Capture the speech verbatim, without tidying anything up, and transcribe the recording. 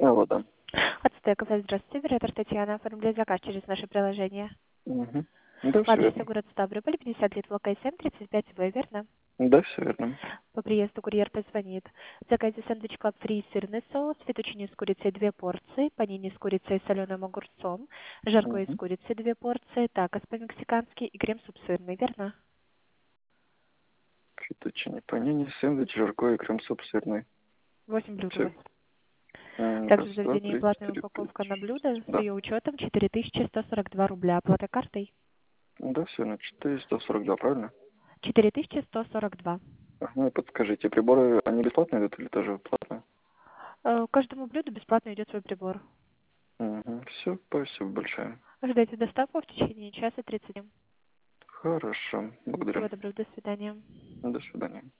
Алло, да. Ацтек кафе, здравствуйте. Оператор Татьяна. Оформляю заказ через наше приложение. Угу. Да, По все адресу верно. город Ставрополь, пятьдесят лет, Волкай семь, тридцать пять В, верно? Да, все верно. По приезду курьер позвонит. В заказе сэндвич клаб фри сырный соус, фетучини с курицей две порции, панини с курицей и соленым огурцом, жаркое из Угу. курицы две порции, такос по-мексикански и крем-суп сырный, верно? Фетучини, панини, сэндвич, жаркое, крем-суп сырный. Восемь блюд у Все. вас. Раз, Также в два, заведении три, платная четыре, пять, упаковка на блюдо шесть. с Да. ее учетом четыре тысячи сто сорок два рубля. Оплата картой Да, все на четыреста сорок два, правильно? четыре тысячи сто сорок два. Ага, ну и подскажите, приборы, они бесплатные идут или тоже платные? Э, Каждому блюду бесплатно идет свой прибор. Угу. Все, спасибо большое. Ожидайте доставку в течение часа тридцати. Хорошо, благодарю. Всего доброго, до свидания. До свидания.